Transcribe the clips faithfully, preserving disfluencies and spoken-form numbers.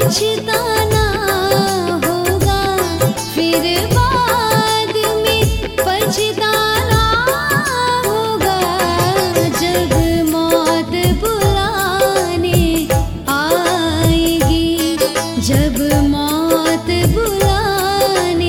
पछताना होगा, फिर बाद में पछताना होगा। जब मौत बुलाने आएगी, जब मौत बुलाने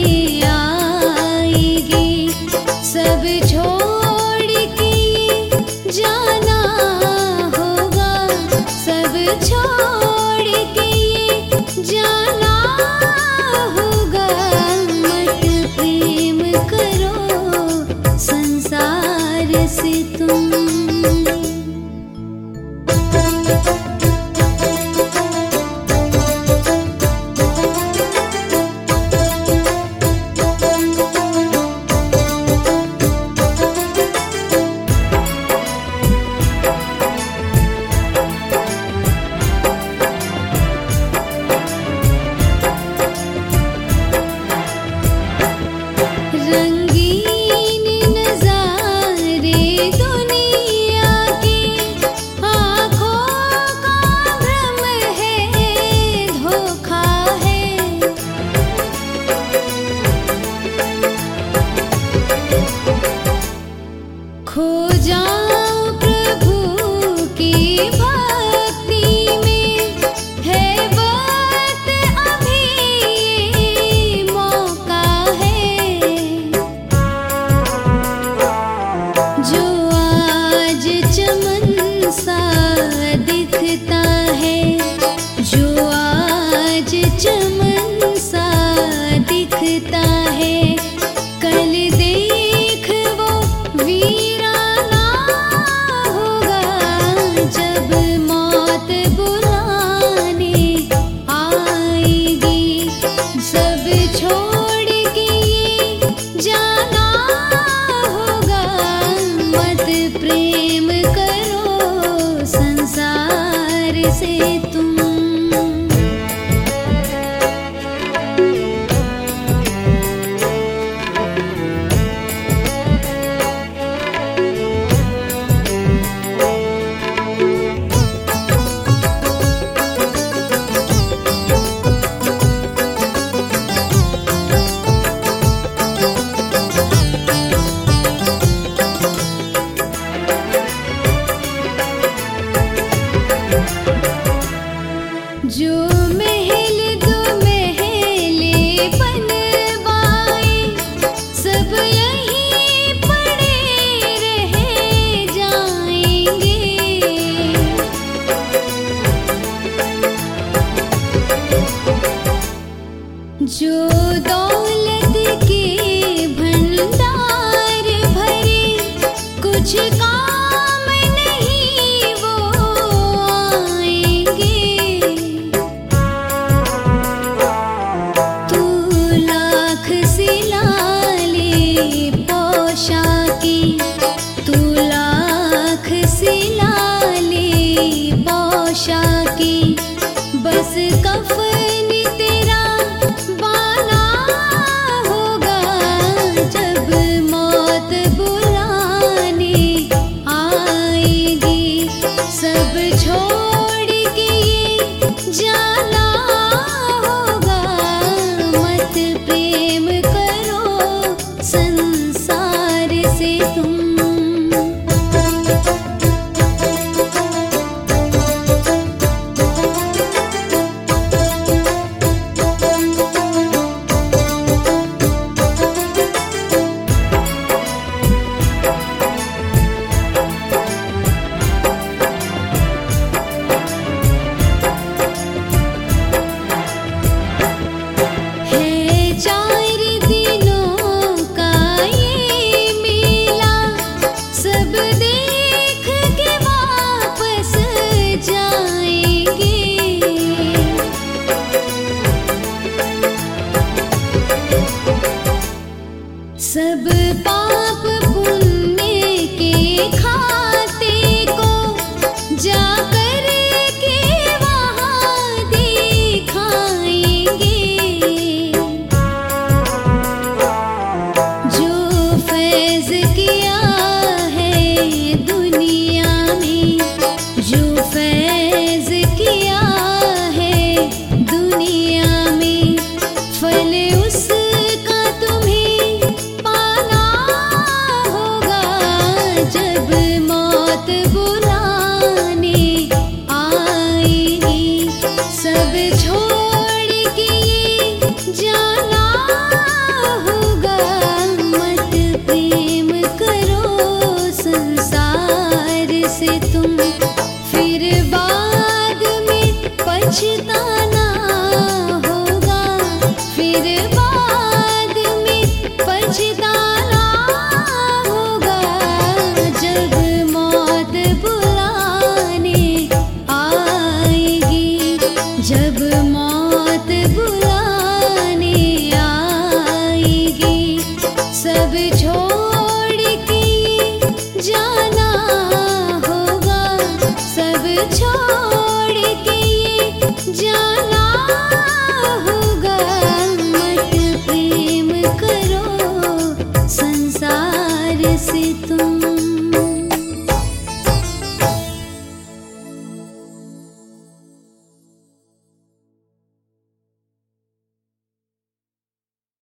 आएगी, सब छोड़ के जाना होगा, सब छोड़ के जाना होगा। मत प्रेम करो संसार से तुम। रंगीन नज़ारे दुनिया के, आँखों का भ्रम है, धोखा है। खो जाऊं प्रभु की भक्ति में, है वक्त अभी मौका है। जो आज चमन सा दिखता है, जो आज चमन सा दिखता है, कल देख वो वीराना होगा। जब मौत बुलाने आएगी, सब छोड़ के जाना होगा। मत प्रेम करो संसार से तुम। जो महल दो महले बनवाए, सब यहीं पड़े रह जाएंगे। जो दौलत के भंडार भरे, कुछ काम नहीं वो आएंगे। तू लाख सिला ले पोशाकी, तू लाख सिला ले पोशाकी, बस कफन तेरा बाना होगा। जब मौत बुलाने आएगी, सब छोड़ के जाना होगा। मत प्रेम करो संसार से तुम। मौत बुलाने आएगी। सब छोड़ के जाना होगा, सब छोड़ के जाना होगा।